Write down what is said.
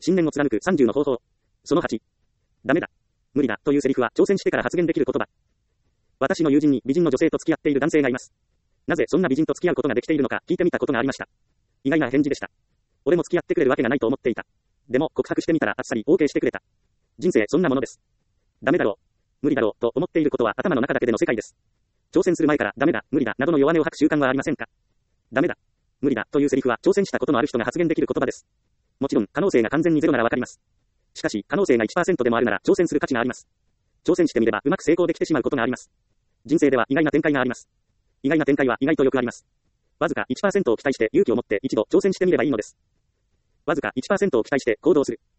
信念を貫く30の方法。その8。ダメだ。無理だというセリフは挑戦してから発言できる言葉。私の友人に美人の女性と付き合っている男性がいます。なぜそんな美人と付き合うことができているのか聞いてみたことがありました。意外な返事でした。俺も付き合ってくれるわけがないと思っていた。でも告白してみたらあっさり OK してくれた。人生そんなものです。ダメだろう。無理だろうと思っていることは頭の中だけでの世界です。挑戦する前からダメだ、無理だなどの弱音を吐く習慣はありませんか？ダメだ。無理だというセリフは挑戦したことのある人が発言できる言葉です。もちろん可能性が完全にゼロならわかります。しかし可能性が 1% でもあるなら挑戦する価値があります。挑戦してみればうまく成功できてしまうことがあります。人生では意外な展開があります。意外な展開は意外とよくあります。わずか 1% を期待して勇気を持って一度挑戦してみればいいのです。わずか 1% を期待して行動する。